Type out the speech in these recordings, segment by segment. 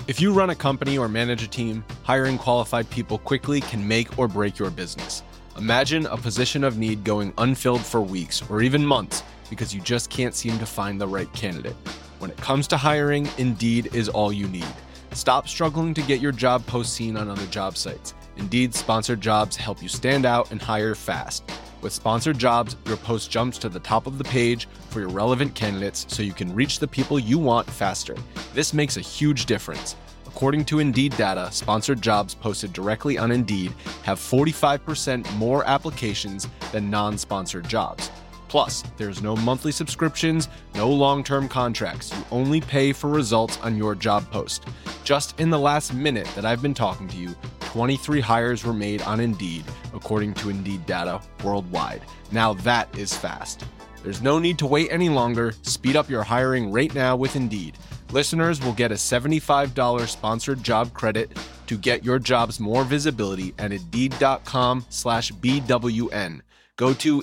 If you run a company or manage a team, hiring qualified people quickly can make or break your business. Imagine a position of need going unfilled for weeks or even months because you just can't seem to find the right candidate. When it comes to hiring, Indeed is all you need. Stop struggling to get your job post seen on other job sites. Indeed sponsored jobs help you stand out and hire fast. With sponsored jobs, your post jumps to the top of the page for your relevant candidates so you can reach the people you want faster. This makes a huge difference. According to Indeed data, sponsored jobs posted directly on Indeed have 45% more applications than non-sponsored jobs. Plus, there's no monthly subscriptions, no long-term contracts. You only pay for results on your job post. Just in the last minute that I've been talking to you, 23 hires were made on Indeed, according to Indeed data worldwide. Now that is fast. There's no need to wait any longer. Speed up your hiring right now with Indeed. Listeners will get a $75 sponsored job credit to get your jobs more visibility at Indeed.com/BWN. Go to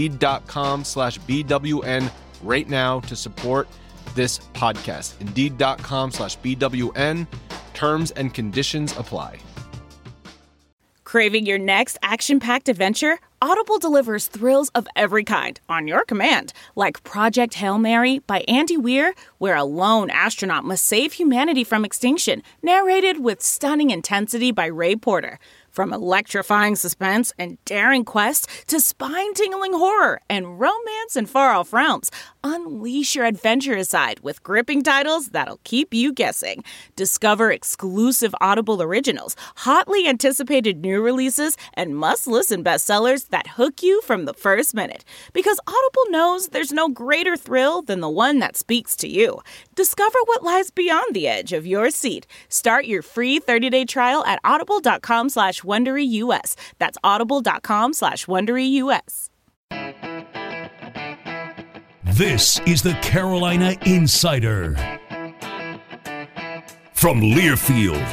Indeed.com/BWN right now to support this podcast. Indeed.com/BWN. Terms and conditions apply. Craving your next action-packed adventure? Audible delivers thrills of every kind on your command, like Project Hail Mary by Andy Weir, where a lone astronaut must save humanity from extinction, narrated with stunning intensity by Ray Porter. From electrifying suspense and daring quest to spine-tingling horror and romance in far-off realms, unleash your adventurous side with gripping titles that'll keep you guessing. Discover exclusive Audible originals, hotly anticipated new releases, and must-listen bestsellers that hook you from the first minute. Because Audible knows there's no greater thrill than the one that speaks to you. Discover what lies beyond the edge of your seat. Start your free 30-day trial at audible.com/WonderyUS. That's audible.com/WonderyUS. This is the Carolina Insider from Learfield.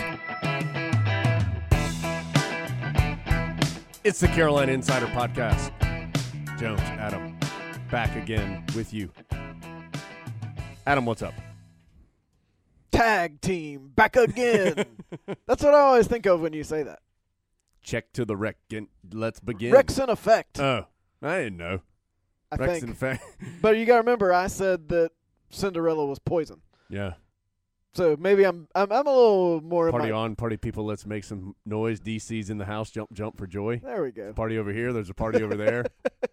It's the Carolina Insider Podcast. Jones, Adam, back again with you. Adam, what's up? Tag team, back again. That's what I always think of when you say that. Check to the rec. Let's begin. Rex in effect. Oh, I didn't know. I Rex think. in effect. But you got to remember, I said that Cinderella was poison. Yeah. So maybe I'm a little more. Party on, party people. Let's make some noise. DC's in the house. Jump for joy. There we go. Party over here. There's a party over there.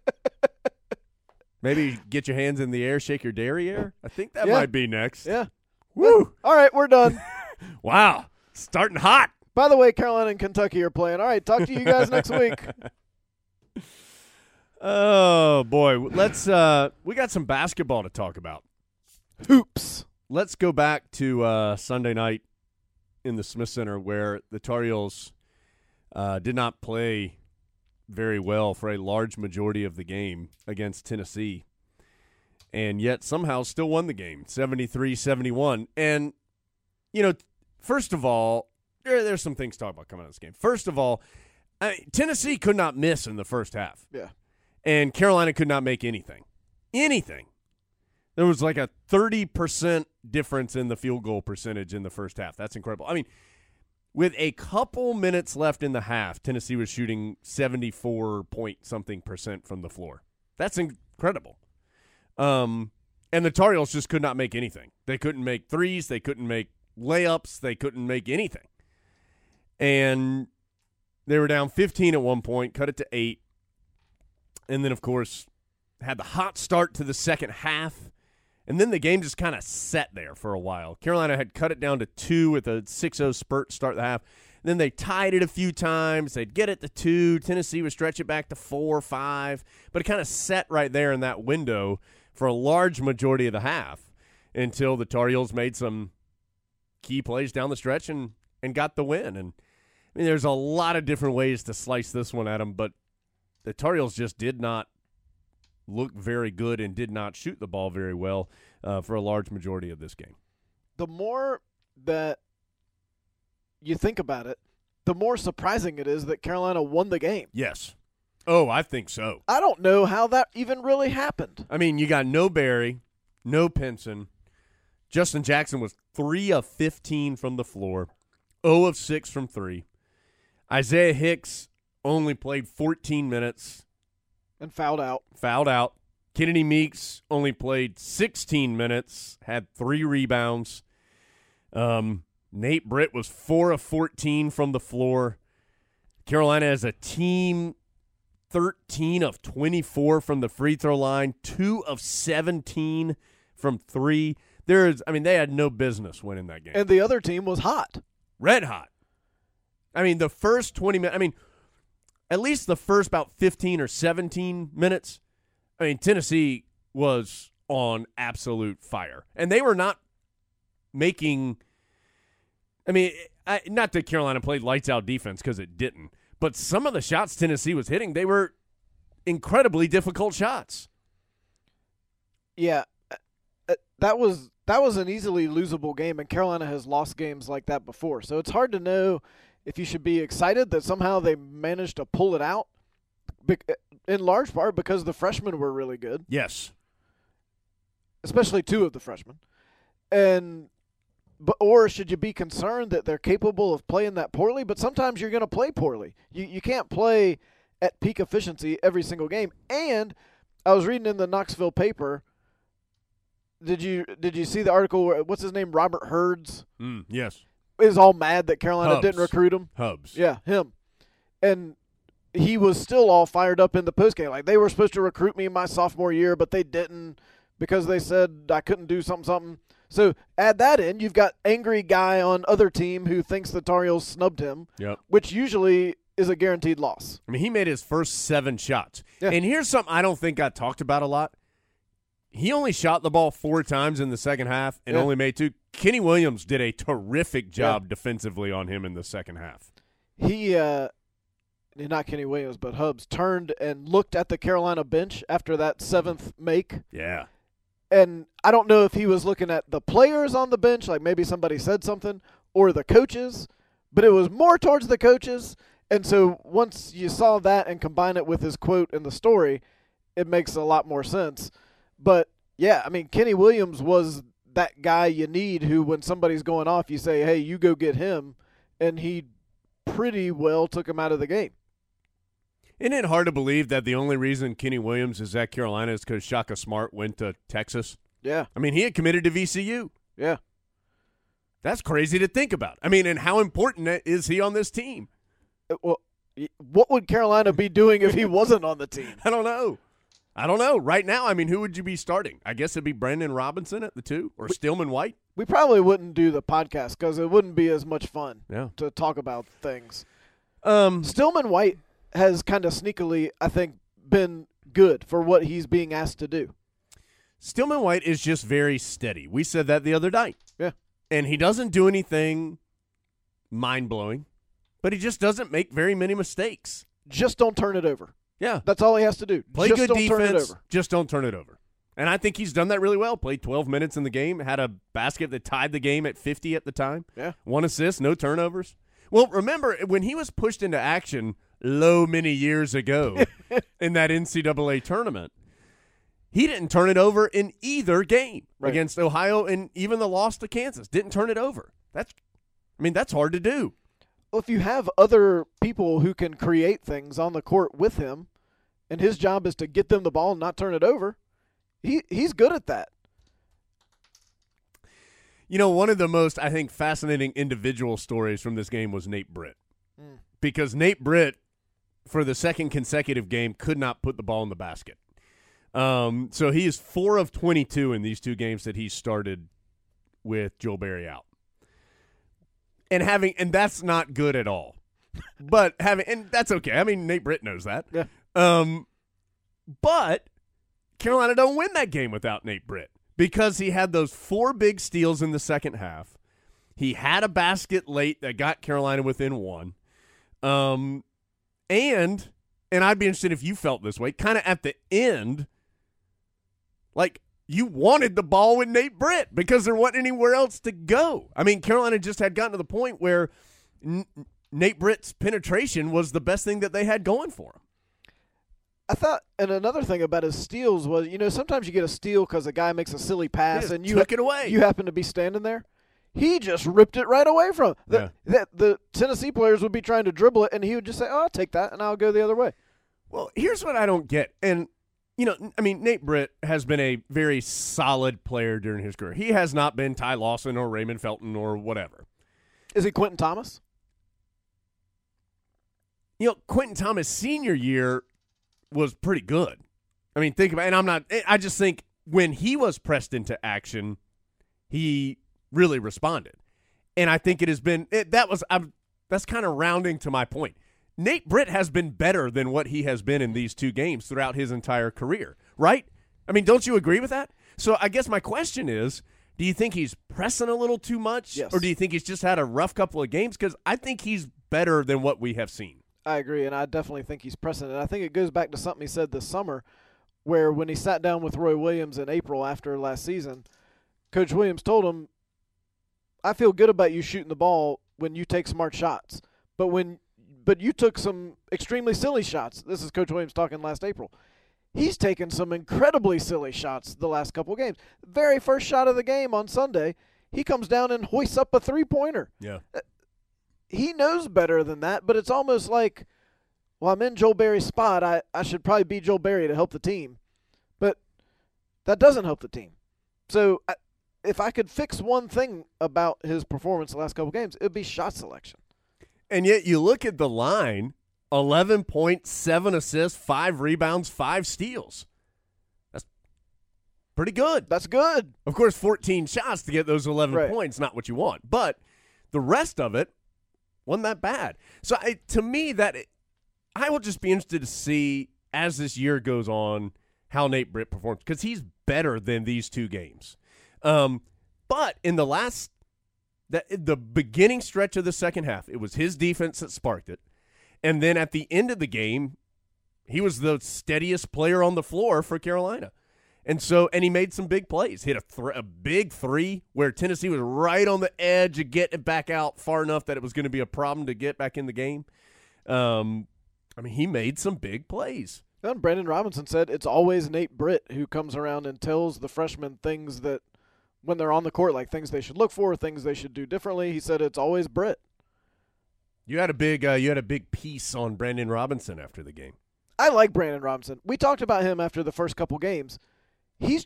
Maybe get your hands in the air, shake your derriere. I think that might be next. Yeah. Woo! All right, we're done. Wow. Starting hot. By the way, Carolina and Kentucky are playing. All right, talk to you guys next week. Oh, boy. Let's we got some basketball to talk about. Hoops. Let's go back to Sunday night in the Smith Center where the Tar Heels did not play very well for a large majority of the game against Tennessee, and yet somehow still won the game, 73-71. And, you know, first of all, there's some things to talk about coming out of this game. First of all, Tennessee could not miss in the first half. Yeah. And Carolina could not make anything. Anything. There was like a 30% difference in the field goal percentage in the first half. That's incredible. I mean, with a couple minutes left in the half, Tennessee was shooting 74-point-something% from the floor. That's incredible. And the Tar Heels just could not make anything. They couldn't make threes. They couldn't make layups. They couldn't make anything. And they were down 15 at one point, cut it to 8. And then, of course, had the hot start to the second half. And then the game just kind of sat there for a while. Carolina had cut it down to 2 with a 6-0 spurt to start the half. And then they tied it a few times. They'd get it to 2. Tennessee would stretch it back to 4 or 5. But it kind of sat right there in that window for a large majority of the half until the Tar Heels made some key plays down the stretch and got the win. And I mean, there's a lot of different ways to slice this one at them, but the Tar Heels just did not look very good and did not shoot the ball very well for a large majority of this game. The more that you think about it, the more surprising it is that Carolina won the game. Yes. Oh, I think so. I don't know how that even really happened. I mean, you got no Barry, no Pinson, Justin Jackson was 3 of 15 from the floor, 0 of 6 from 3. Isaiah Hicks only played 14 minutes. And fouled out. Kennedy Meeks only played 16 minutes, had 3 rebounds. Nate Britt was 4 of 14 from the floor. Carolina as a team, 13 of 24 from the free throw line, 2 of 17 from 3. They had no business winning that game. And the other team was hot. Red hot. The first 20 minutes, at least the first about 15 or 17 minutes, Tennessee was on absolute fire. And they were not making not that Carolina played lights-out defense because it didn't, but some of the shots Tennessee was hitting, they were incredibly difficult shots. Yeah, that was an easily losable game, and Carolina has lost games like that before. So it's hard to know if you should be excited that somehow they managed to pull it out, in large part because the freshmen were really good. Yes. Especially 2 of the freshmen. Or should you be concerned that they're capable of playing that poorly? But sometimes you're going to play poorly. You can't play at peak efficiency every single game. And I was reading in the Knoxville paper. Did you see the article where, what's his name, Robert Hurds? Yes. Is all mad that Carolina Hubbs. didn't recruit him. Hubbs. Yeah, him. And he was still all fired up in the postgame. Like, they were supposed to recruit me my sophomore year, but they didn't because they said I couldn't do something. So add that in. You've got angry guy on other team who thinks the Tar Heels snubbed him, which usually is a guaranteed loss. He made his first 7 shots. Yeah. And here's something I don't think got talked about a lot. He only shot the ball 4 times in the second half and only made 2. Kenny Williams did a terrific job defensively on him in the second half. He, not Kenny Williams, but Hubbs, turned and looked at the Carolina bench after that 7th make. Yeah. And I don't know if he was looking at the players on the bench, like maybe somebody said something, or the coaches, but it was more towards the coaches. And so once you saw that and combine it with his quote in the story, it makes a lot more sense. But, yeah, Kenny Williams was that guy you need who, when somebody's going off, you say, hey, you go get him, and he pretty well took him out of the game. Isn't it hard to believe that the only reason Kenny Williams is at Carolina is because Shaka Smart went to Texas? Yeah. He had committed to VCU. Yeah. That's crazy to think about. And how important is he on this team? Well, what would Carolina be doing if he wasn't on the team? I don't know. Right now, who would you be starting? I guess it'd be Brandon Robinson at the 2 or Stillman White. We probably wouldn't do the podcast because it wouldn't be as much fun to talk about things. Stillman White has kind of sneakily, I think, been good for what he's being asked to do. Stillman White is just very steady. We said that the other night. Yeah. And he doesn't do anything mind-blowing, but he just doesn't make very many mistakes. Just don't turn it over. Yeah. That's all he has to do. Play just good don't defense, turn it over. just don't turn it over. And I think he's done that really well. Played 12 minutes in the game, had a basket that tied the game at 50 at the time. Yeah. 1 assist, no turnovers. Well, remember, when he was pushed into action many years ago in that NCAA tournament, he didn't turn it over in either game against Ohio, and even the loss to Kansas. Didn't turn it over. That's hard to do. Well, if you have other people who can create things on the court with him, and his job is to get them the ball and not turn it over, he's good at that. One of the most, I think, fascinating individual stories from this game was Nate Britt. Because Nate Britt, for the second consecutive game, could not put the ball in the basket. So he is 4 of 22 in these 2 games that he started with Joel Berry out. And that's not good at all. And that's okay. Nate Britt knows that. Yeah. But Carolina don't win that game without Nate Britt because he had those 4 big steals in the second half. He had a basket late that got Carolina within 1. And I'd be interested if you felt this way, kind of at the end, like you wanted the ball with Nate Britt because there wasn't anywhere else to go. Carolina just had gotten to the point where Nate Britt's penetration was the best thing that they had going for him. I thought, and another thing about his steals was, sometimes you get a steal because a guy makes a silly pass and you took it away. You happen to be standing there. He just ripped it right away from him. The Tennessee players would be trying to dribble it, and he would just say, "Oh, I'll take that, and I'll go the other way." Well, here's what I don't get. And, Nate Britt has been a very solid player during his career. He has not been Ty Lawson or Raymond Felton or whatever. Is he Quentin Thomas? Quentin Thomas' senior year was pretty good. I mean, think about it. And I just think when he was pressed into action, he really responded. And I think it has been that's kind of rounding to my point. Nate Britt has been better than what he has been in these two games throughout his entire career, right? I mean, don't you agree with that? So I guess my question is, do you think he's pressing a little too much? Yes. Or do you think he's just had a rough couple of games? Because I think he's better than what we have seen. I agree, and I definitely think he's pressing it. I think it goes back to something he said this summer where when he sat down with Roy Williams in April after last season, Coach Williams told him, I feel good about you shooting the ball when you take smart shots. But you took some extremely silly shots. This is Coach Williams talking last April. He's taken some incredibly silly shots the last couple of games. Very first shot of the game on Sunday, he comes down and hoists up a three-pointer. Yeah. He knows better than that, but it's almost like, well, I'm in Joel Berry's spot. I should probably be Joel Berry to help the team. But that doesn't help the team. So if I could fix one thing about his performance the last couple of games, it would be shot selection. And yet you look at the line, 11 points, 7 assists, 5 rebounds, 5 steals. That's pretty good. That's good. Of course, 14 shots to get those 11 right. points, not what you want. But the rest of it wasn't that bad. So to me, I will just be interested to see as this year goes on how Nate Britt performs because he's better than these two games. But in the beginning stretch of the second half, it was his defense that sparked it. And then at the end of the game, he was the steadiest player on the floor for Carolina. And he made some big plays. Hit a big three where Tennessee was right on the edge of getting it back out far enough that it was going to be a problem to get back in the game. He made some big plays. And Brandon Robinson said it's always Nate Britt who comes around and tells the freshmen things that when they're on the court, like things they should look for, things they should do differently. He said it's always Britt. You had a big piece on Brandon Robinson after the game. I like Brandon Robinson. We talked about him after the first couple games. He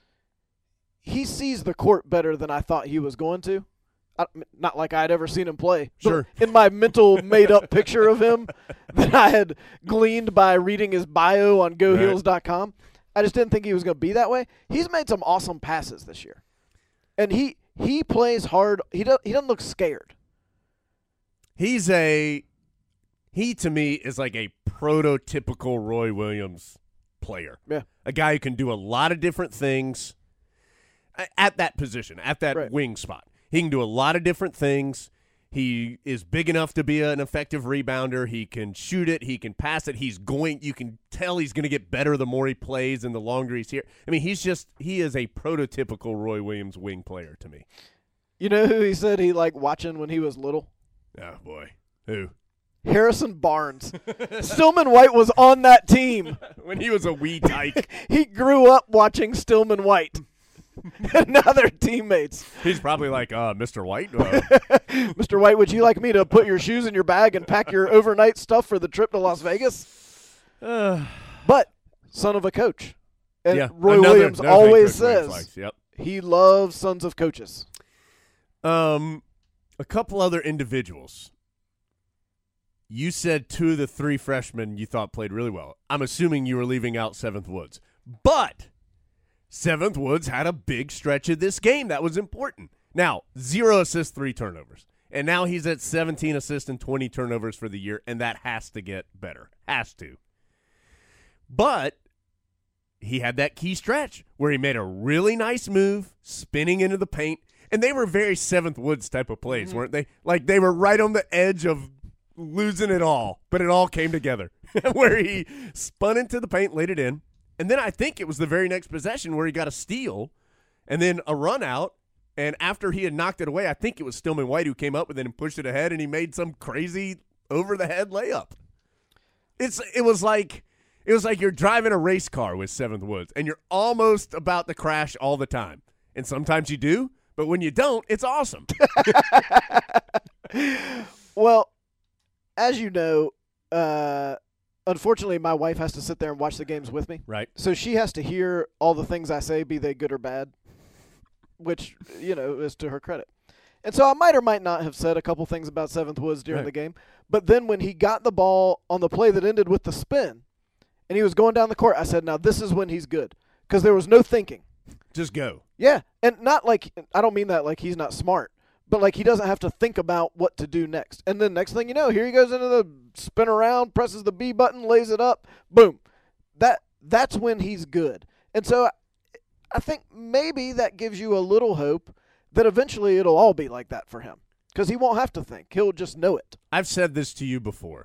sees the court better than I thought he was going to. Not like I had ever seen him play. Sure. In my mental made-up picture of him that I had gleaned by reading his bio on GoHeels.com, I just didn't think he was going to be that way. He's made some awesome passes this year. And he plays hard. He doesn't look scared. He to me is like a prototypical Roy Williams player. Yeah. A guy who can do a lot of different things at that position, at that right. wing spot. He can do a lot of different things. He is big enough to be an effective rebounder. He can shoot it. He can pass it. You can tell he's going to get better the more he plays and the longer he's here. I mean, he is a prototypical Roy Williams wing player to me. You know who he said he liked watching when he was little? Oh, boy. Who? Harrison Barnes. Stillman White was on that team. When he was a wee tyke. He grew up watching Stillman White. And now they're teammates. He's probably like, Mr. White? Mr. White, would you like me to put your shoes in your bag and pack your overnight stuff for the trip to Las Vegas? But son of a coach. And yeah, Roy Williams always says yep. he loves sons of coaches. A couple other individuals. You said 2 of the 3 freshmen you thought played really well. I'm assuming you were leaving out 7th Woods. But 7th Woods had a big stretch of this game that was important. Now, 0 assists, 3 turnovers. And now he's at 17 assists and 20 turnovers for the year, and that has to get better. Has to. But he had that key stretch where he made a really nice move, spinning into the paint, and they were very 7th Woods type of plays, weren't they? Like they were right on the edge of losing it all, but it all came together where he spun into the paint, laid it in. And then I think it was the very next possession where he got a steal and then a run out. And after he had knocked it away, I think it was Stillman White who came up with it and pushed it ahead, and he made some crazy over-the-head layup. It was like It was like you're driving a race car with Seventh Woods, and you're almost about to crash all the time. And sometimes you do, but when you don't, it's awesome. Well, as you know, unfortunately, my wife has to sit there and watch the games with me. Right. So she has to hear all the things I say, be they good or bad, which, is to her credit. And so I might or might not have said a couple things about Seventh Woods during the game. But then when he got the ball on the play that ended with the spin, and he was going down the court, I said, now this is when he's good. Because there was no thinking. Just go. Yeah. And not like, I don't mean that like he's not smart. But like he doesn't have to think about what to do next. And then next thing you know, here he goes into the spin around, presses the B button, lays it up, boom. That's when he's good. And so I think maybe that gives you a little hope that eventually it'll all be like that for him. Because he won't have to think. He'll just know it. I've said this to you before.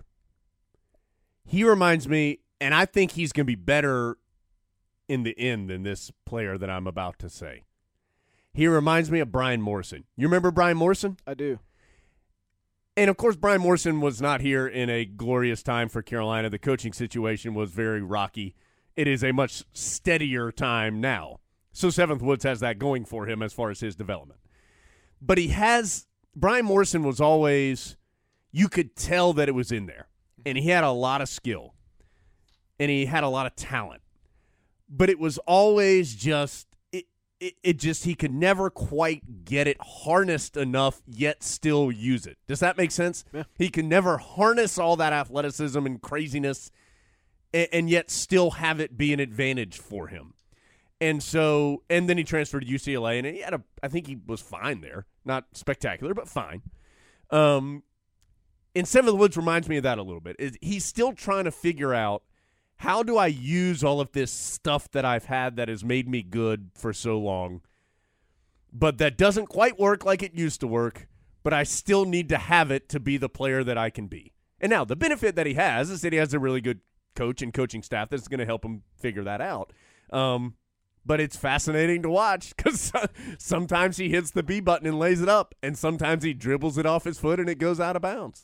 He reminds me, and I think he's going to be better in the end than this player that I'm about to say. He reminds me of Brian Morrison. You remember Brian Morrison? I do. And, of course, Brian Morrison was not here in a glorious time for Carolina. The coaching situation was very rocky. It is a much steadier time now. So Seventh Woods has that going for him as far as his development. But Brian Morrison was always, you could tell that it was in there. And he had a lot of skill. And he had a lot of talent. But it was always just, he could never quite get it harnessed enough, yet still use it. Does that make sense? Yeah. He can never harness all that athleticism and craziness and yet still have it be an advantage for him. And then he transferred to UCLA, and I think he was fine there. Not spectacular, but fine. And Seventh Woods reminds me of that a little bit. He's still trying to figure out, how do I use all of this stuff that I've had that has made me good for so long, but that doesn't quite work like it used to work, but I still need to have it to be the player that I can be. And now the benefit that he has is that he has a really good coach and coaching staff that's going to help him figure that out. But it's fascinating to watch because sometimes he hits the B button and lays it up, and sometimes he dribbles it off his foot and it goes out of bounds.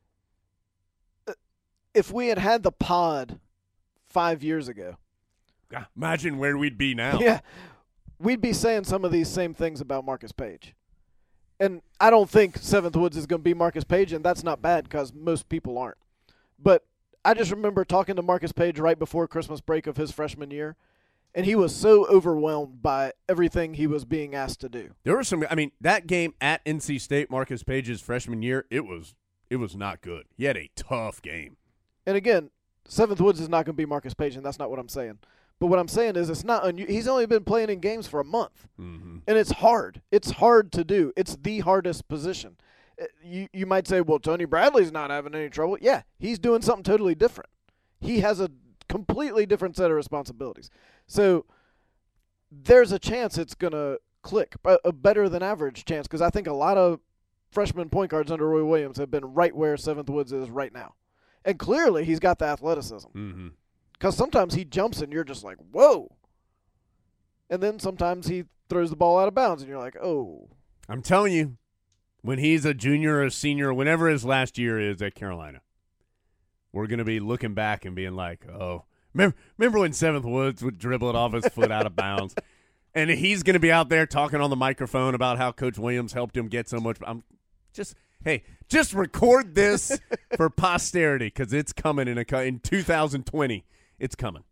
If we had the pod 5 years ago. Imagine where we'd be now. Yeah. We'd be saying some of these same things about Marcus Page. And I don't think Seventh Woods is going to be Marcus Page, and that's not bad because most people aren't. But I just remember talking to Marcus Page right before Christmas break of his freshman year, and he was so overwhelmed by everything he was being asked to do. There were that game at NC State, Marcus Page's freshman year, it was not good. He had a tough game. And again, Seventh Woods is not going to be Marcus Page, and that's not what I'm saying. But what I'm saying is it's not he's only been playing in games for a month. Mm-hmm. And it's hard. It's hard to do. It's the hardest position. You might say, well, Tony Bradley's not having any trouble. Yeah, he's doing something totally different. He has a completely different set of responsibilities. So there's a chance it's going to click, a better than average chance, because I think a lot of freshman point guards under Roy Williams have been right where Seventh Woods is right now. And clearly he's got the athleticism. Mm-hmm. Because sometimes he jumps and you're just like, whoa. And then sometimes he throws the ball out of bounds and you're like, oh. I'm telling you, when he's a junior or a senior, whenever his last year is at Carolina, we're going to be looking back and being like, oh. Remember when Seventh Woods would dribble it off his foot out of bounds? And he's going to be out there talking on the microphone about how Coach Williams helped him get so much. Just record this for posterity because it's coming in 2020. It's coming.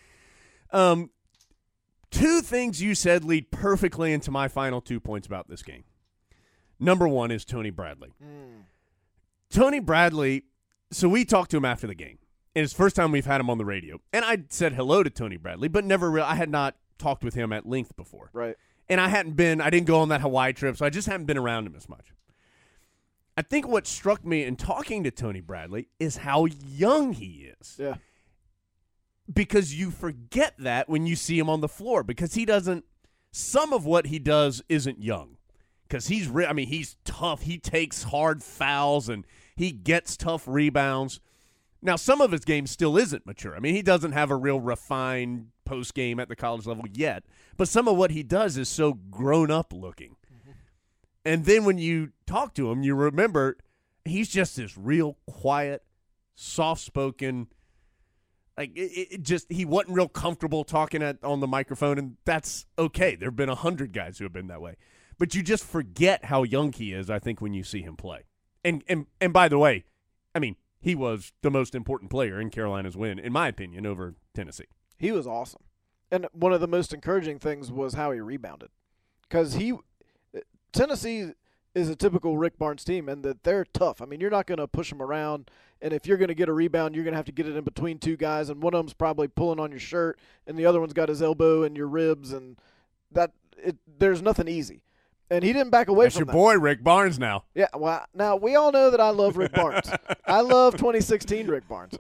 Two things you said lead perfectly into my final 2 points about this game. Number one is Tony Bradley. Tony Bradley, so we talked to him after the game. And it's the first time we've had him on the radio. And I said hello to Tony Bradley, but I had not talked with him at length before. Right. And I didn't go on that Hawaii trip, so I just haven't been around him as much. I think what struck me in talking to Tony Bradley is how young he is. Yeah. Because you forget that when you see him on the floor, because some of what he does isn't young. Because he's tough. He takes hard fouls and he gets tough rebounds. Now, some of his game still isn't mature. I mean, he doesn't have a real refined post game at the college level yet, but some of what he does is so grown up looking. Mm-hmm. And then when you talk to him, you remember he's just this real quiet, soft-spoken, Like it just he wasn't real comfortable talking on the microphone, and that's okay. There have been 100 guys who have been that way, but you just forget how young he is. I think when you see him play, and by the way, I mean he was the most important player in Carolina's win, in my opinion, over Tennessee. He was awesome, and one of the most encouraging things was how he rebounded, because Tennessee is a typical Rick Barnes team, and that they're tough. I mean, you're not going to push them around, and if you're going to get a rebound, you're going to have to get it in between two guys, and one of them's probably pulling on your shirt, and the other one's got his elbow in your ribs, and there's nothing easy. And he didn't back away That's from your that. boy, Rick Barnes, now. Yeah, well, now we all know that I love Rick Barnes. I love 2016 Rick Barnes.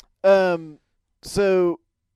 So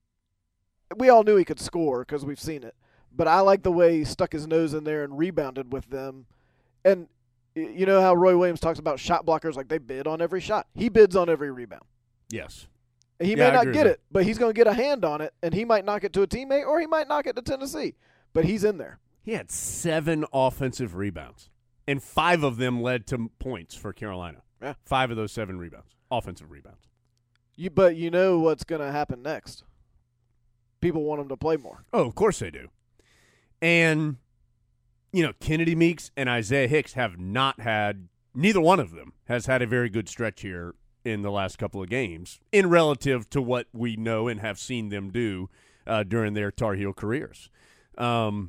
we all knew he could score because we've seen it, but I like the way he stuck his nose in there and rebounded with them. And you know how Roy Williams talks about shot blockers, like they bid on every shot. He bids on every rebound. Yes. He Yeah, may I not agree get with it, but he's going to get a hand on it, and he might knock it to a teammate, or he might knock it to Tennessee. But he's in there. He had 7 offensive rebounds, and 5 of them led to points for Carolina. Yeah. 5 of those 7 rebounds, offensive rebounds. But you know what's going to happen next. People want him to play more. Oh, of course they do. And, Kennedy Meeks and Isaiah Hicks have not had – neither one of them has had a very good stretch here in the last couple of games in relative to what we know and have seen them do during their Tar Heel careers. And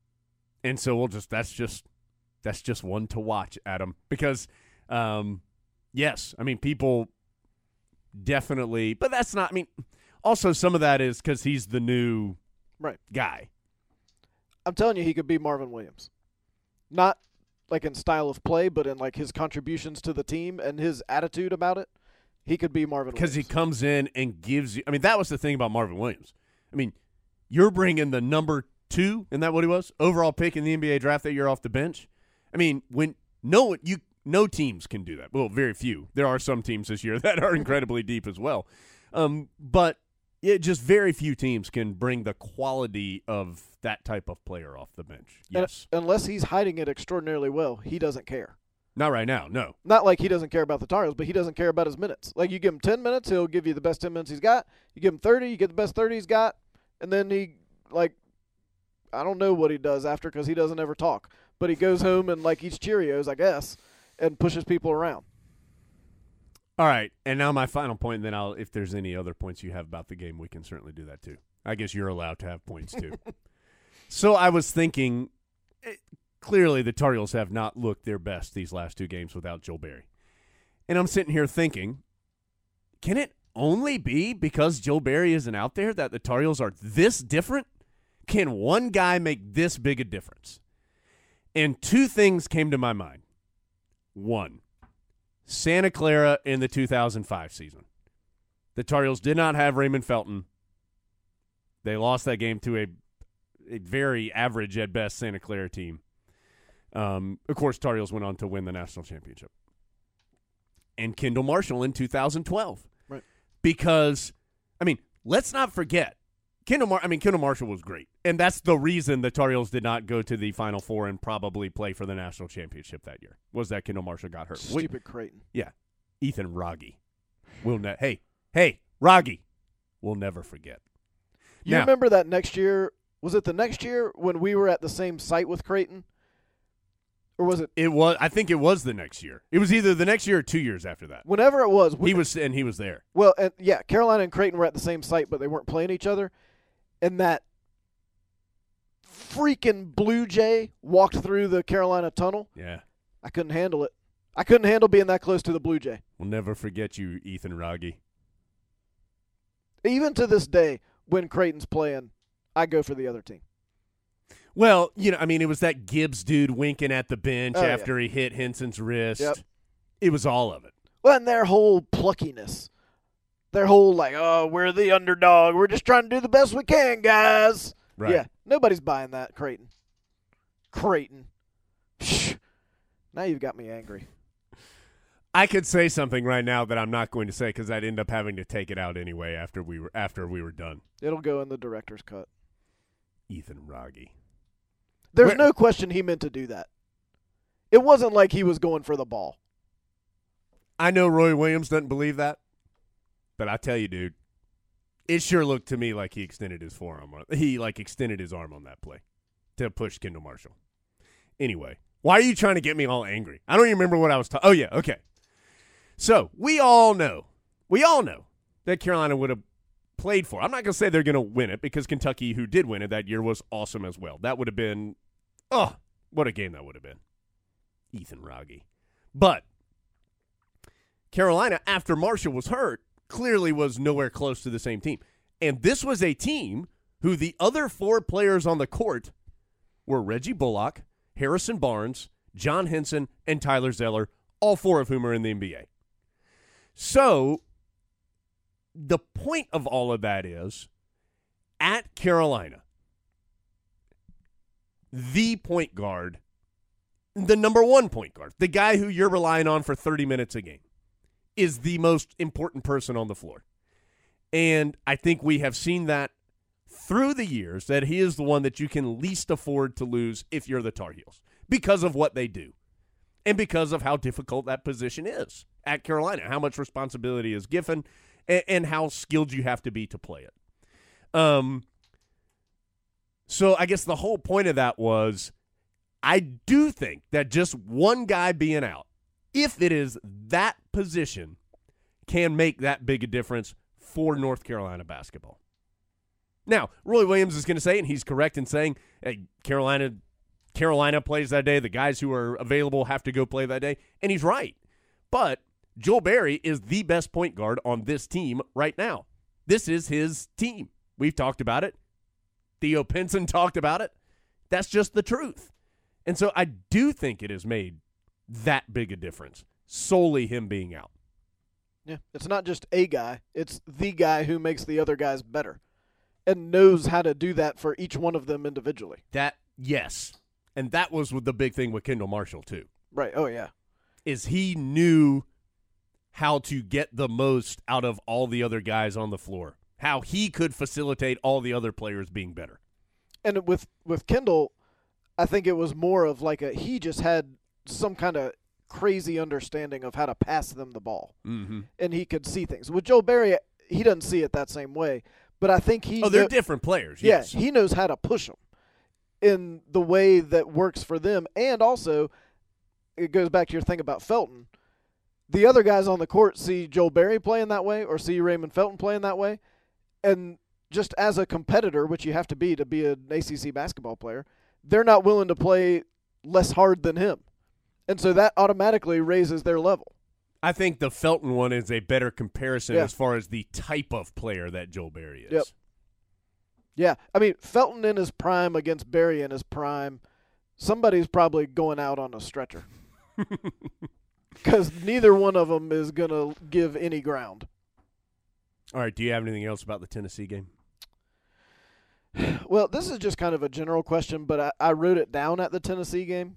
so that's just one to watch, Adam, because yes, I mean people definitely, but that's not. I mean, also some of that is because he's the new guy. I'm telling you, he could be Marvin Williams, not like in style of play, but in like his contributions to the team and his attitude about it. He could be Marvin Williams because he comes in and gives you. I mean, that was the thing about Marvin Williams. I mean, you're bringing the number 2, isn't that what he was? Overall pick in the NBA draft that year off the bench. I mean, when no teams can do that. Well, very few. There are some teams this year that are incredibly deep as well. But just very few teams can bring the quality of that type of player off the bench. Yes. And unless he's hiding it extraordinarily well, he doesn't care. Not right now, no. Not like he doesn't care about the Tar Heels, but he doesn't care about his minutes. Like you give him 10 minutes, he'll give you the best 10 minutes he's got. You give him 30, you get the best 30 he's got. And then he, I don't know what he does after because he doesn't ever talk. But he goes home and, eats Cheerios, I guess, and pushes people around. All right, and now my final point, and then if there's any other points you have about the game, we can certainly do that too. I guess you're allowed to have points too. So I was thinking, clearly the Tar Heels have not looked their best these last 2 games without Joe Barry. And I'm sitting here thinking, can it only be because Joe Barry isn't out there that the Tar Heels are this different? Can one guy make this big a difference? And 2 things came to my mind. 1, Santa Clara in the 2005 season. The Tar Heels did not have Raymond Felton. They lost that game to a very average at best Santa Clara team. Of course, Tar Heels went on to win the national championship. And Kendall Marshall in 2012. Right. Because, let's not forget, Kendall Marshall was great. And that's the reason the Tar Heels did not go to the Final Four and probably play for the national championship that year, was that Kendall Marshall got hurt. Stupid Creighton. Yeah. Ethan Wragge. Hey, Wragge. We'll never forget. You remember that next year? Was it the next year when we were at the same site with Creighton? Or was it? It was. I think it was the next year. It was either the next year or 2 years after that. Whenever it was. He was there. Well, and yeah, Carolina and Creighton were at the same site, but they weren't playing each other. And that freaking Blue Jay walked through the Carolina tunnel. Yeah. I couldn't handle it. I couldn't handle being that close to the Blue Jay. We'll never forget you, Ethan Wragge. Even to this day, when Creighton's playing, I go for the other team. Well, it was that Gibbs dude winking at the bench after he hit Henson's wrist. Yep. It was all of it. Well, and their whole pluckiness. Their whole, we're the underdog. We're just trying to do the best we can, guys. Right. Yeah, nobody's buying that, Creighton. Psh, now you've got me angry. I could say something right now that I'm not going to say because I'd end up having to take it out anyway after we were done. It'll go in the director's cut. Ethan Wragge. There's no question he meant to do that. It wasn't like he was going for the ball. I know Roy Williams doesn't believe that, but I tell you, dude, It sure looked to me like he extended his forearm. He extended his arm on that play to push Kendall Marshall. Anyway, why are you trying to get me all angry? I don't even remember what I was talking. Oh yeah, okay. So we all know that Carolina would have played for. I'm not going to say they're going to win it because Kentucky, who did win it that year, was awesome as well. That would have been, what a game that would have been. Ethan Wragge. But Carolina, after Marshall was hurt, clearly was nowhere close to the same team. And this was a team who the other 4 players on the court were Reggie Bullock, Harrison Barnes, John Henson, and Tyler Zeller, all 4 of whom are in the NBA. So the point of all of that is, at Carolina, the point guard, the number 1 point guard, the guy who you're relying on for 30 minutes a game, is the most important person on the floor. And I think we have seen that through the years, that he is the one that you can least afford to lose if you're the Tar Heels because of what they do and because of how difficult that position is at Carolina, how much responsibility is given and how skilled you have to be to play it. So I guess the whole point of that was, I do think that just one guy being out, if it is that position, can make that big a difference for North Carolina basketball. Now, Roy Williams is going to say, and he's correct in saying, hey, Carolina plays that day. The guys who are available have to go play that day. And he's right. But Joel Berry is the best point guard on this team right now. This is his team. We've talked about it. Theo Pinson talked about it. That's just the truth. And so I do think it has made that big a difference, solely him being out. Yeah, it's not just a guy. It's the guy who makes the other guys better and knows how to do that for each one of them individually. Yes. And that was the big thing with Kendall Marshall, too. Right. Oh, yeah. Is he knew how to get the most out of all the other guys on the floor, how he could facilitate all the other players being better. And with Kendall, I think it was more of he just had some kind of crazy understanding of how to pass them the ball. Mm-hmm. And he could see things. With Joel Berry, he doesn't see it that same way. But I think they're different players, yes. Yeah, he knows how to push them in the way that works for them. And also, it goes back to your thing about Felton. The other guys on the court see Joel Berry playing that way or see Raymond Felton playing that way. And just as a competitor, which you have to be an ACC basketball player, they're not willing to play less hard than him. And so that automatically raises their level. I think the Felton one is a better comparison as far as the type of player that Joel Berry is. Yep. Yeah. I mean, Felton in his prime against Berry in his prime, somebody's probably going out on a stretcher. Because neither one of them is going to give any ground. All right. Do you have anything else about the Tennessee game? Well, this is just kind of a general question, but I wrote it down at the Tennessee game.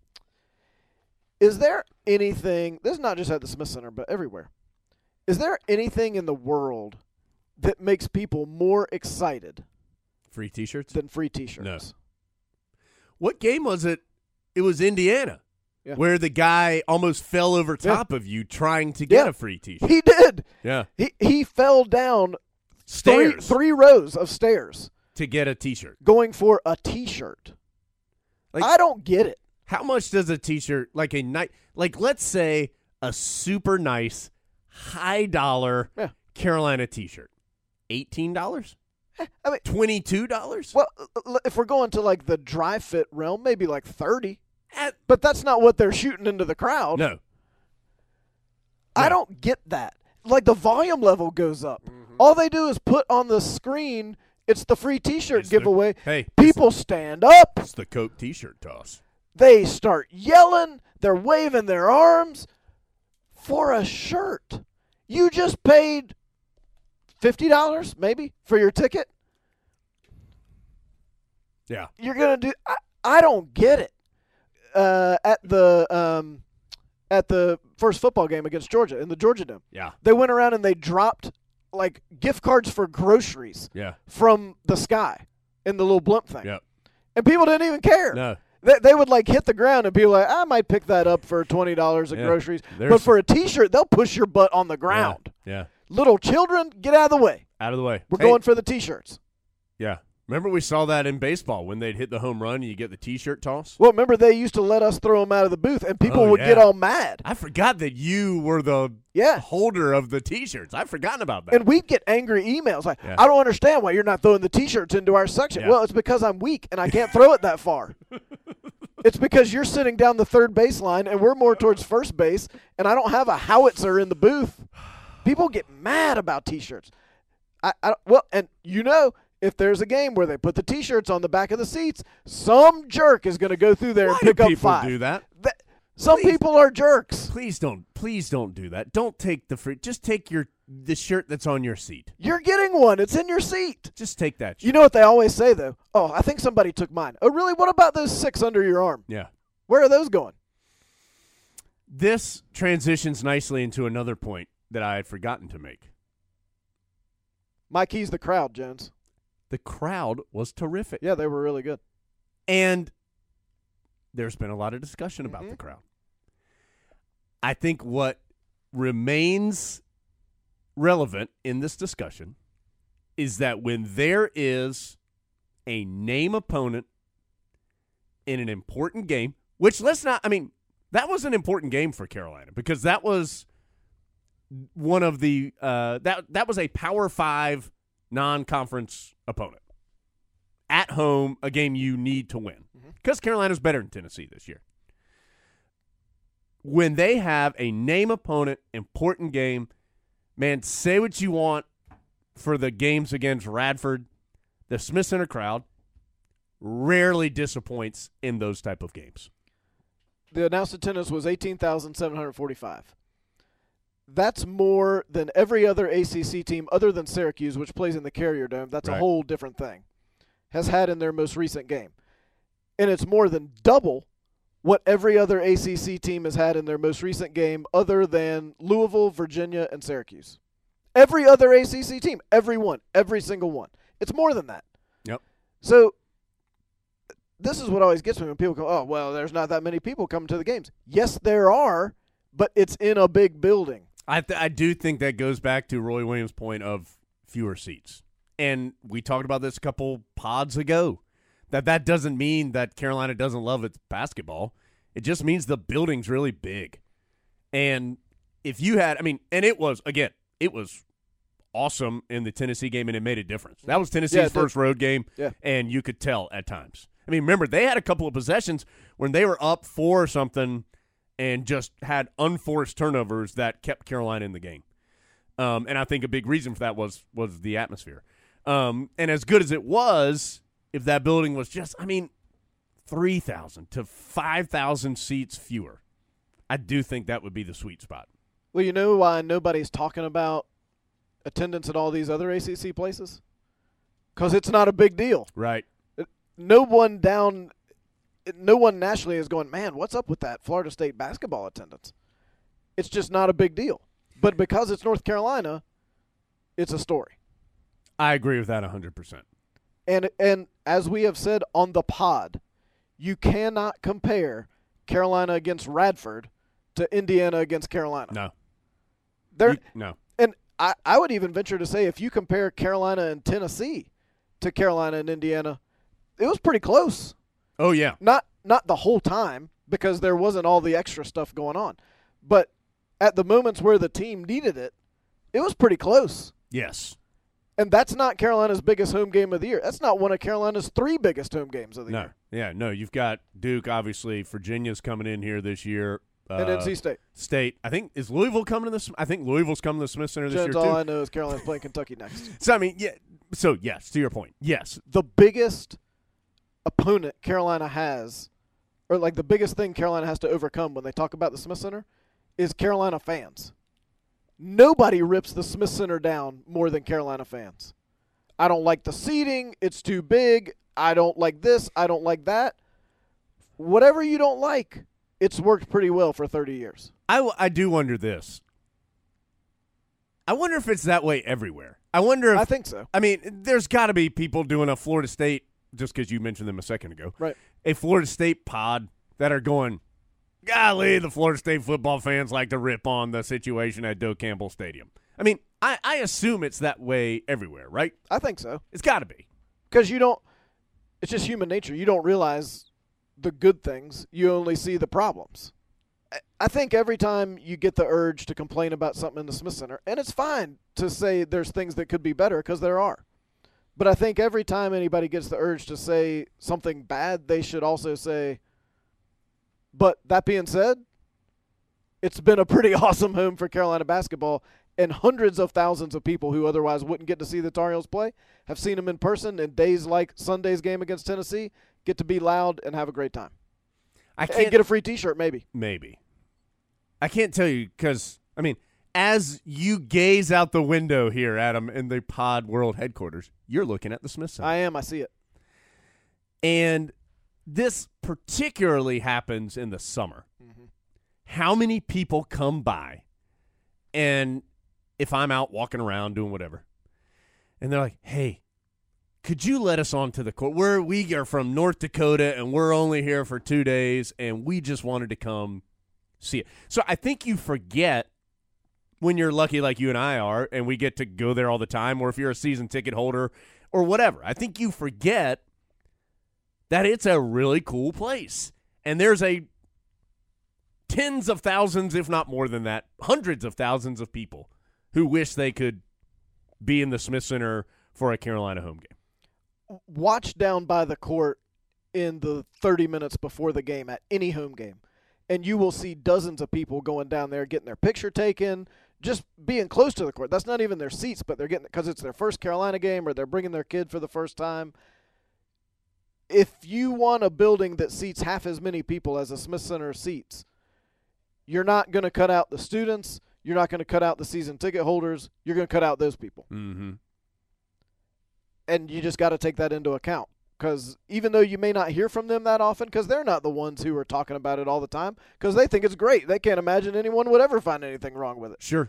Is there anything, this is not just at the Smith Center, but everywhere, is there anything in the world that makes people more excited Free T-shirts? than free T-shirts? No. What game was it? It was Indiana, where the guy almost fell over top of you trying to get a free T-shirt. He did. Yeah. He fell down stairs. Three rows of stairs. To get a T-shirt. Going for a T-shirt. I don't get it. How much does a T-shirt, let's say a super nice, high-dollar Carolina T-shirt, $18? I mean, $22? Well, if we're going to the dry fit realm, maybe $30. But that's not what they're shooting into the crowd. No. I don't get that. The volume level goes up. Mm-hmm. All they do is put on the screen, it's the free T-shirt giveaway. People stand up. It's the Coke T-shirt toss. They start yelling. They're waving their arms for a shirt. You just paid $50 maybe for your ticket. Yeah. You're going to do – I don't get it. At the first football game against Georgia in the Georgia Dome. Yeah. They went around and they dropped gift cards for groceries from the sky in the little blimp thing. Yep. And people didn't even care. No. They would hit the ground and be like, I might pick that up for $20 of groceries. But for a T-shirt, they'll push your butt on the ground. Yeah. Little children, get out of the way. Out of the way. We're going for the T-shirts. Yeah. Remember we saw that in baseball when they'd hit the home run and you get the T-shirt toss? Well, remember they used to let us throw them out of the booth, and people Oh, would yeah. get all mad. I forgot that you were the holder of the T-shirts. I've forgotten about that. And we'd get angry emails like, Yeah. I don't understand why you're not throwing the T-shirts into our section. Yeah. Well, it's because I'm weak and I can't throw it that far. It's because you're sitting down the third baseline and we're more towards first base, and I don't have a howitzer in the booth. People get mad about T-shirts. And if there's a game where they put the T-shirts on the back of the seats, some jerk is going to go through there and pick up people 5. do that? Some Please. people are jerks. Please don't do that. Don't take the free. Just take the shirt that's on your seat. You're getting one. It's in your seat. Just take that shirt. You know what they always say, though? Oh, I think somebody took mine. Oh, really? What about those 6 under your arm? Yeah. Where are those going? This transitions nicely into another point that I had forgotten to make. My key's the crowd, Jones. The crowd was terrific. Yeah, they were really good. And there's been a lot of discussion about the crowd. I think what remains relevant in this discussion is that when there is a name opponent in an important game, which that was an important game for Carolina because that was one of the that was a Power 5 non-conference opponent. At home, a game you need to win because Carolina's better than Tennessee this year. When they have a name opponent, important game, man, say what you want for the games against Radford. The Smith Center crowd rarely disappoints in those type of games. The announced attendance was 18,745. That's more than every other ACC team other than Syracuse, which plays in the Carrier Dome. That's a whole different thing. Has had in their most recent game. And it's more than double what every other ACC team has had in their most recent game other than Louisville, Virginia, and Syracuse. Every other ACC team, every single one. It's more than that. Yep. So this is what always gets me when people go, oh, well, there's not that many people coming to the games. Yes, there are, but it's in a big building. I do think that goes back to Roy Williams' point of fewer seats. And we talked about this a couple pods ago, that doesn't mean that Carolina doesn't love its basketball. It just means the building's really big. And if you had, it was awesome in the Tennessee game, and it made a difference. That was Tennessee's first road game, and you could tell at times. Remember, they had a couple of possessions when they were up 4 or something and just had unforced turnovers that kept Carolina in the game. And I think a big reason for that was the atmosphere. And as good as it was, if that building was just, 3,000 to 5,000 seats fewer, I do think that would be the sweet spot. Well, you know why nobody's talking about attendance at all these other ACC places? Because it's not a big deal. Right. No one nationally is going, man, what's up with that Florida State basketball attendance? It's just not a big deal. But because it's North Carolina, it's a story. I agree with that 100%. And as we have said on the pod, you cannot compare Carolina against Radford to Indiana against Carolina. No. No. And I would even venture to say if you compare Carolina and Tennessee to Carolina and Indiana, it was pretty close. Oh, yeah. Not the whole time because there wasn't all the extra stuff going on. But at the moments where the team needed it, it was pretty close. Yes. And that's not Carolina's biggest home game of the year. That's not one of Carolina's 3 biggest home games of the year. Yeah, no. You've got Duke, obviously. Virginia's coming in here this year. And NC State. I think, is Louisville coming to this? I think Louisville's coming to the Smith Center this year, too. All I know is Carolina's playing Kentucky next. So, So, yes, to your point. Yes. The biggest opponent Carolina has, or like the biggest thing Carolina has to overcome when they talk about the Smith Center, is Carolina fans. Nobody rips the Smith Center down more than Carolina fans. I don't like the seating. It's too big. I don't like this. I don't like that. Whatever you don't like, it's worked pretty well for 30 years. I do wonder this. I wonder if it's that way everywhere. I think so. There's got to be people doing a Florida State, just because you mentioned them a second ago, right? A Florida State pod that are going, golly, the Florida State football fans like to rip on the situation at Doak Campbell Stadium. I mean, I assume it's that way everywhere, right? I think so. It's got to be. Because it's just human nature. You don't realize the good things. You only see the problems. I think every time you get the urge to complain about something in the Smith Center, and it's fine to say there's things that could be better because there are. But I think every time anybody gets the urge to say something bad, they should also say, but that being said, it's been a pretty awesome home for Carolina basketball, and hundreds of thousands of people who otherwise wouldn't get to see the Tar Heels play have seen them in person, and days like Sunday's game against Tennessee get to be loud and have a great time. And get a free T-shirt, maybe. Maybe. I can't tell you because, I mean, as you gaze out the window here, Adam, in the Pod World headquarters, you're looking at the Smith Center. I am. I see it. And this particularly happens in the summer. Mm-hmm. How many people come by, and if I'm out walking around doing whatever, and they're like, hey, could you let us onto the court? We are from North Dakota, and we're only here for 2 days, and we just wanted to come see it. So I think you forget when you're lucky like you and I are, and we get to go there all the time, or if you're a season ticket holder or whatever. I think you forget that it's a really cool place. And there's tens of thousands, if not more than that, hundreds of thousands of people who wish they could be in the Smith Center for a Carolina home game. Watch down by the court in the 30 minutes before the game at any home game, and you will see dozens of people going down there getting their picture taken, just being close to the court. That's not even their seats, but they're getting, because it's their first Carolina game or they're bringing their kid for the first time. If you want a building that seats half as many people as a Smith Center seats, you're not going to cut out the students. You're not going to cut out the season ticket holders. You're going to cut out those people. Mm-hmm. And you just got to take that into account, because even though you may not hear from them that often, because they're not the ones who are talking about it all the time, because they think it's great. They can't imagine anyone would ever find anything wrong with it. Sure.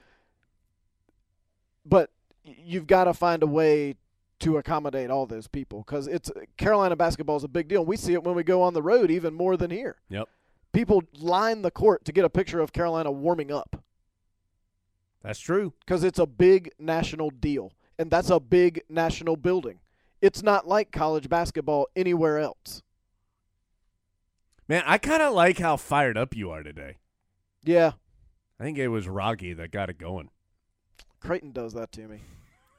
But you've got to find a way to accommodate all those people, because Carolina basketball is a big deal. We see it when we go on the road even more than here. Yep. People line the court to get a picture of Carolina warming up. That's true. Because it's a big national deal, and that's a big national building. It's not like college basketball anywhere else. Man, I kind of like how fired up you are today. Yeah. I think it was Rocky that got it going. Creighton does that to me.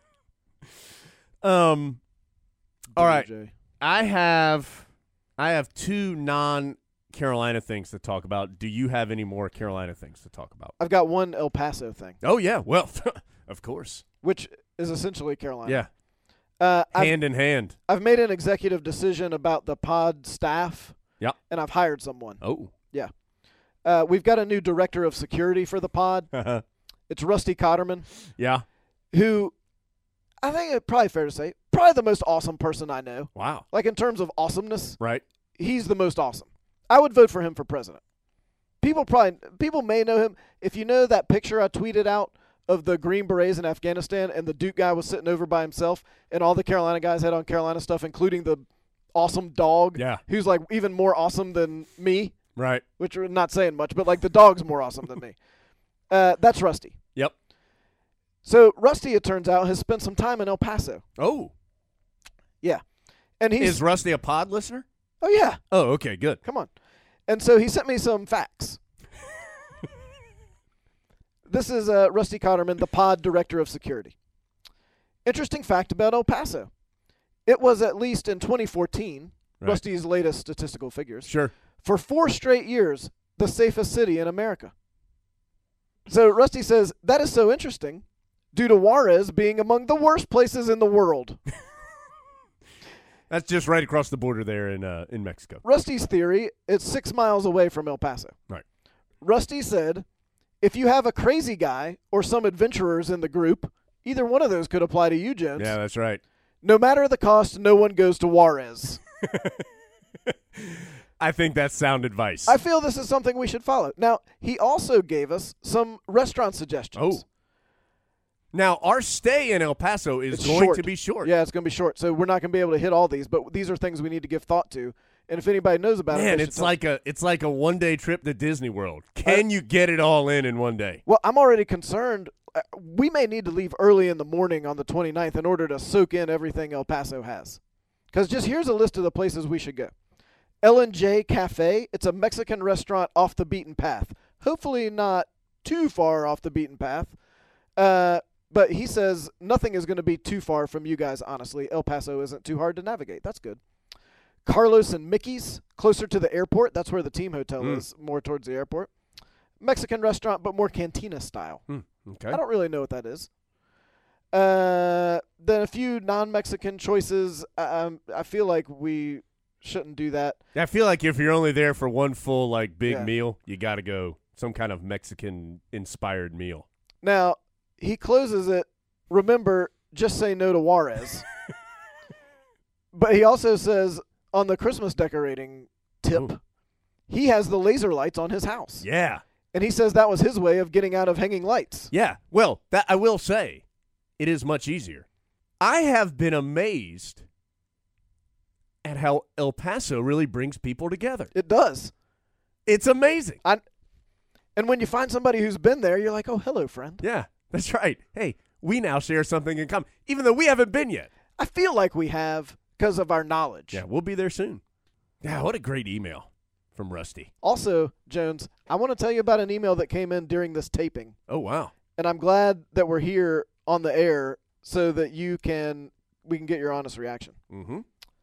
All right. WJ. I have two non-Carolina things to talk about. Do you have any more Carolina things to talk about? I've got one El Paso thing. Oh, yeah. Well, of course. Which is essentially Carolina. Yeah. Hand in hand. I've made an executive decision about the pod staff. Yep. And I've hired someone. Oh. Yeah. We've got a new director of security for the pod. It's Rusty Cotterman. Yeah. Who, I think it's probably fair to say, probably the most awesome person I know. Wow. Like in terms of awesomeness. Right. He's the most awesome. I would vote for him for president. People may know him. If you know that picture I tweeted out of the Green Berets in Afghanistan, and the Duke guy was sitting over by himself, and all the Carolina guys had on Carolina stuff, including the awesome dog, who's like even more awesome than me. Right. Which we're not saying much, but like the dog's more awesome than me. That's Rusty. Yep. So Rusty, it turns out, has spent some time in El Paso. Oh. Yeah. And Is Rusty a pod listener? Oh, yeah. Oh, okay, good. Come on. And so he sent me some facts. This is Rusty Cotterman, the pod director of security. Interesting fact about El Paso. It was, at least in 2014, right. Rusty's latest statistical figures, Sure. for 4 straight years, the safest city in America. So Rusty says, that is so interesting due to Juarez being among the worst places in the world. That's just right across the border there in Mexico. Rusty's theory, it's 6 miles away from El Paso. Right. Rusty said, if you have a crazy guy or some adventurers in the group, either one of those could apply to you, Jones. Yeah, that's right. No matter the cost, no one goes to Juarez. I think that's sound advice. I feel this is something we should follow. Now, he also gave us some restaurant suggestions. Oh. Now, our stay in El Paso is It's going short. to be short. Yeah, it's going to be short, so we're not going to be able to hit all these, but these are things we need to give thought to. And if anybody knows about Man, it, it's like a one-day trip to Disney World. Can you get it all in one day? Well, I'm already concerned. we may need to leave early in the morning on the 29th in order to soak in everything El Paso has. Because just here's a list of the places we should go. L&J Cafe. It's a Mexican restaurant off the beaten path. Hopefully not too far off the beaten path. But he says nothing is going to be too far from you guys, honestly. El Paso isn't too hard to navigate. That's good. Carlos and Mickey's, closer to the airport. That's where the team hotel is, more towards the airport. Mexican restaurant, but more cantina style. Okay. I don't really know what that is. Then a few non-Mexican choices. I feel like we shouldn't do that. I feel like if you're only there for one full big Yeah. meal, you got to go some kind of Mexican-inspired meal. Now, he closes it. Remember, just say no to Juarez. But he also says on the Christmas decorating tip, he has the laser lights on his house. Yeah. And he says that was his way of getting out of hanging lights. Yeah. Well, that I will say, it is much easier. I have been amazed at how El Paso really brings people together. It does. It's amazing. And when you find somebody who's been there, you're like, oh, hello, friend. Yeah, that's right. Hey, we now share something in common, even though we haven't been yet. I feel like we have because of our knowledge. Yeah, we'll be there soon. Yeah, what a great email from Rusty. Also, Jones, I want to tell you about an email that came in during this taping. Oh, wow. And I'm glad that we're here on the air so that we can get your honest reaction. Mm-hmm.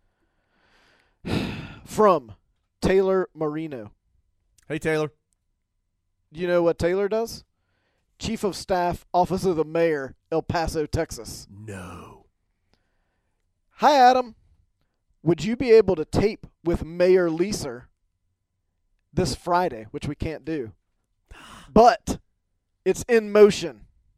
From Taylor Marino. Hey, Taylor. You know what Taylor does? Chief of Staff, Office of the Mayor, El Paso, Texas. No. Hi, Adam. Would you be able to tape with Mayor Leeser this Friday, which we can't do? But it's in motion.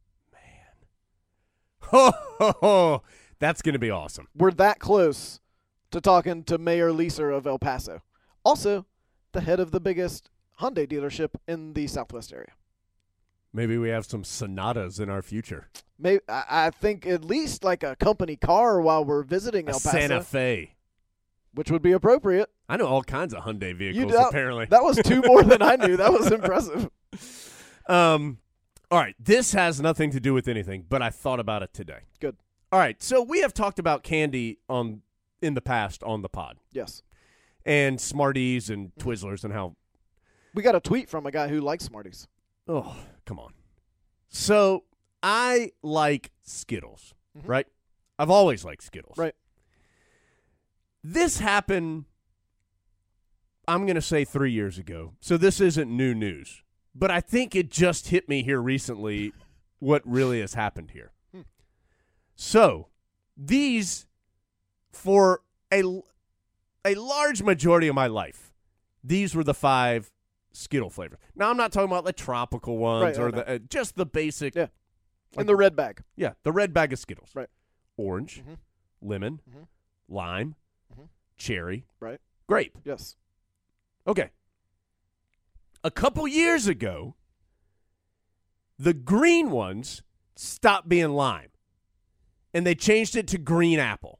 Ho, ho, ho. That's going to be awesome. We're that close to talking to Mayor Leeser of El Paso. Also, the head of the biggest Hyundai dealership in the Southwest area. Maybe we have some Sonatas in our future. Maybe I think at least like a company car while we're visiting El Paso. Santa Fe. Which would be appropriate. I know all kinds of Hyundai vehicles, You apparently. That was two more than I knew. That was impressive. All right, this has nothing to do with anything, but I thought about it today. Good. All right, so we have talked about candy in the past on the pod. Yes. And Smarties and Twizzlers and how... We got a tweet from a guy who likes Smarties. Oh, come on. So I like Skittles, right? I've always liked Skittles. Right. This happened, I'm going to say 3 years ago, so this isn't new news. But I think it just hit me here recently what really has happened here. So these, for a large majority of my life, these were the 5 Skittle flavors. Now, I'm not talking about the tropical ones or the just the basic. Yeah. In the red bag. Yeah, the red bag of Skittles. Right. Orange, lemon, lime, cherry, Right. grape. Yes. Okay. A couple years ago, the green ones stopped being lime, and they changed it to green apple.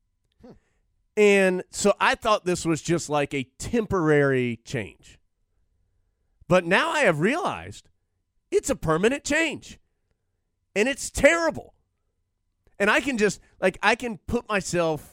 And so I thought this was just like a temporary change. But now I have realized it's a permanent change, and it's terrible. And I can just, I can put myself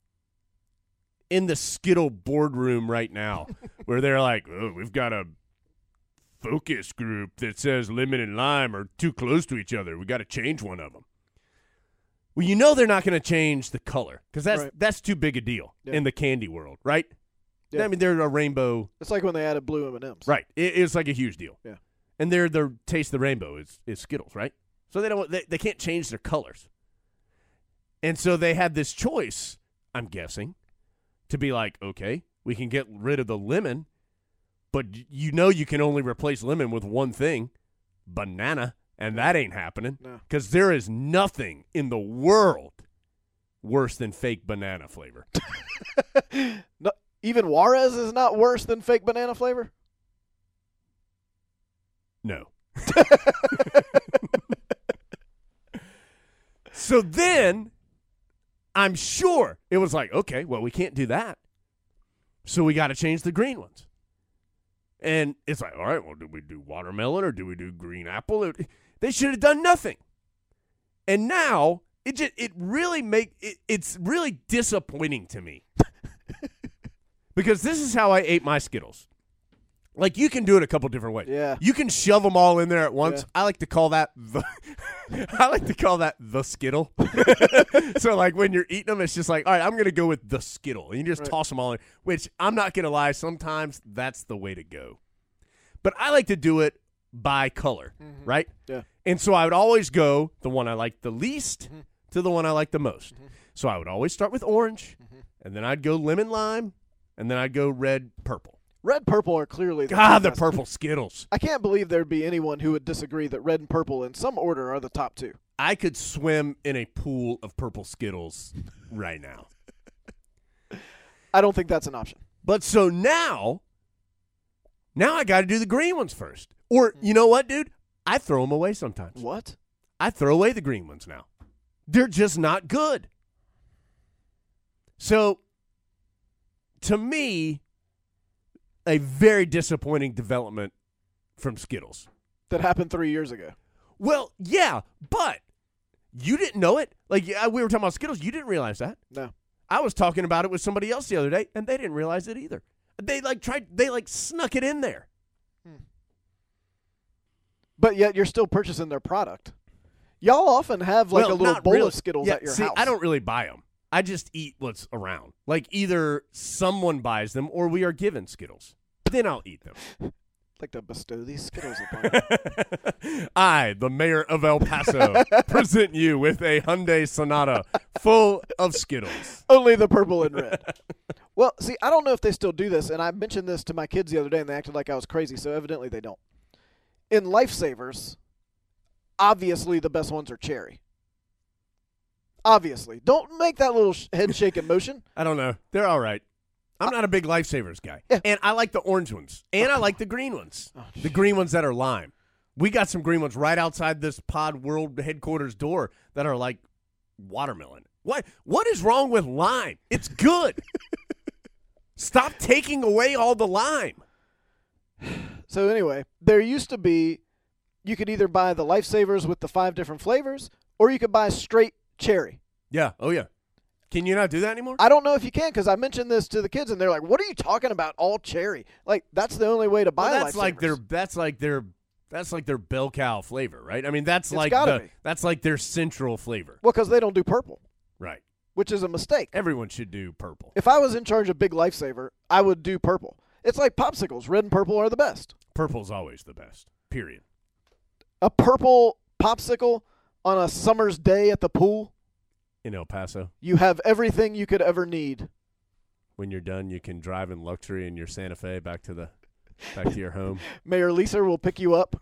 in the Skittle boardroom right now where they're like, oh, we've got a focus group that says lemon and lime are too close to each other. We got to change one of them. Well, you know they're not going to change the color because that's too big a deal in the candy world, right? Yeah. I mean, they're a rainbow. It's like when they added blue M&Ms. Right. It's like a huge deal. Yeah. And their taste of the rainbow is Skittles, right? So they can't change their colors. And so they had this choice, I'm guessing, to be like, okay, we can get rid of the lemon, but you know you can only replace lemon with one thing, banana, and that ain't happening because there is nothing in the world worse than fake banana flavor. No, even Juarez is not worse than fake banana flavor? No. So then I'm sure it was like, okay, well, we can't do that. So we got to change the green ones. And it's like, all right, well, do we do watermelon or do we do green apple? They should have done nothing. And now it's really disappointing to me. Because this is how I ate my Skittles. Like, you can do it a couple different ways. Yeah. You can shove them all in there at once. Yeah. I like to call that the Skittle. So, like, when you're eating them, it's just like, all right, I'm going to go with the Skittle. And you just toss them all in, which I'm not going to lie, sometimes that's the way to go. But I like to do it by color, right? Yeah. And so I would always go the one I like the least to the one I like the most. So I would always start with orange, and then I'd go lemon lime, and then I'd go red purple. Red purple are clearly the God, the best. purple Skittles. I can't believe there'd be anyone who would disagree that red and purple in some order are the top two. I could swim in a pool of purple Skittles right now. I don't think that's an option. But so now I got to do the green ones first. Or, you know what, dude? I throw them away sometimes. What? I throw away the green ones now. They're just not good. So, to me, a very disappointing development from Skittles. That happened 3 years ago. Well, yeah, but you didn't know it. Like, we were talking about Skittles. You didn't realize that. No. I was talking about it with somebody else the other day, and they didn't realize it either. They snuck it in there. But yet you're still purchasing their product. Y'all often have like a little not bowl really. of Skittles Yeah, at your see, house. I don't really buy them. I just eat what's around. Like, either someone buys them or we are given Skittles. Then I'll eat them. like to bestow these Skittles upon you. I, the mayor of El Paso, present you with a Hyundai Sonata full of Skittles. Only the purple and red. Well, see, I don't know if they still do this, and I mentioned this to my kids the other day, and they acted like I was crazy, so evidently they don't. In Lifesavers, obviously the best ones are cherry. Obviously. Don't make that little head-shaking motion. I don't know. They're all right. I'm not a big Lifesavers guy. Yeah. And I like the orange ones. And I like the green ones. The green ones that are lime. We got some green ones right outside this Pod World headquarters door that are like watermelon. What is wrong with lime? It's good. Stop taking away all the lime. So anyway, there used to be, you could either buy the Lifesavers with the 5 different flavors, or you could buy straight cherry. Yeah. Oh, yeah. Can you not do that anymore? I don't know if you can, because I mentioned this to the kids, and they're like, "What are you talking about? All cherry? Like that's the only way to buy." Well, that's Lifesavers. like their bell cow flavor, right? I mean, that's It's gotta be. that's like their central flavor, Well, because they don't do purple, right? which is a mistake. Everyone should do purple. If I was in charge of Big Lifesaver, I would do purple. It's like popsicles. Red and purple are the best. Purple's always the best. Period. A purple popsicle on a summer's day at the pool, In El Paso, you have everything you could ever need. when you're done, you can drive in luxury in your Santa Fe back to your home. Mayor Lisa will pick you up,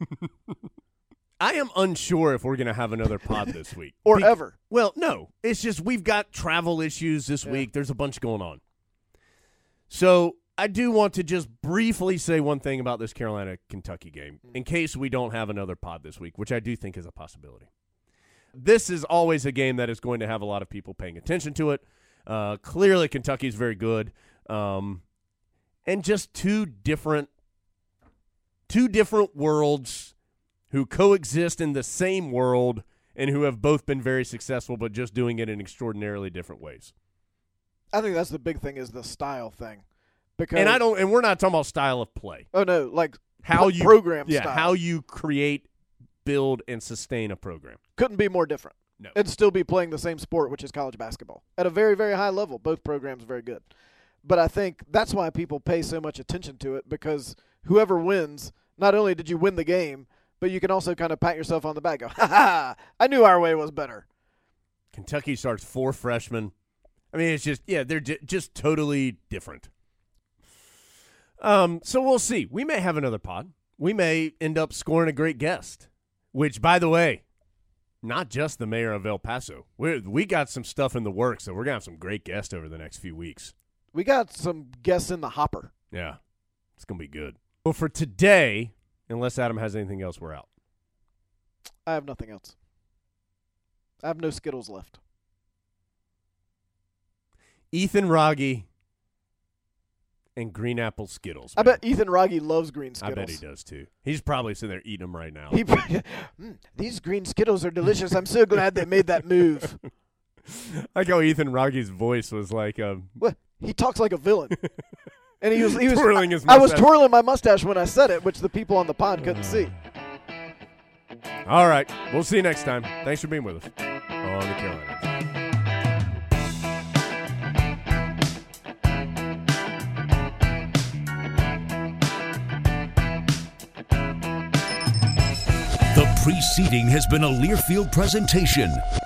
I am unsure if we're going to have another pod this week. or ever. Well, no. It's just we've got travel issues this week. There's a bunch going on. So I do want to just briefly say one thing about this Carolina-Kentucky game in case we don't have another pod this week, which I do think is a possibility. This is always a game that is going to have a lot of people paying attention to it. Clearly, Kentucky's very good. And just two different worlds who coexist in the same world and who have both been very successful, but just doing it in extraordinarily different ways. I think that's the big thing is the style thing. Because And we're not talking about style of play. Oh no, like How you program style. how you create, build, and sustain a program. Couldn't be more different. No. And still be playing the same sport, which is college basketball, at a very, very high level. Both programs very good. But I think that's why people pay so much attention to it, because whoever wins, not only did you win the game, but you can also kind of pat yourself on the back, go, ha, I knew our way was better. Kentucky starts 4 freshmen. I mean, it's just, they're just totally different. So we'll see. We may have another pod. We may end up scoring a great guest, which, by the way, not just the mayor of El Paso. We got some stuff in the works, so we're going to have some great guests over the next few weeks. We got some guests in the hopper. Yeah, it's going to be good. Well, for today, unless Adam has anything else, we're out. I have nothing else. I have no Skittles left. Ethan Wragge and green apple Skittles. I man. bet Ethan Rogge loves green I Skittles. bet he does too. He's probably sitting there eating them right now. These green Skittles are delicious. I'm so glad they made that move. I like how Ethan Rogge's voice was like What? He talks like a villain. And he was twirling his I was mustache. twirling my mustache when I said it, which the people on the pod couldn't see. All right. We'll see you next time. Thanks for being with us on the Carolina. The preceding has been a Learfield presentation.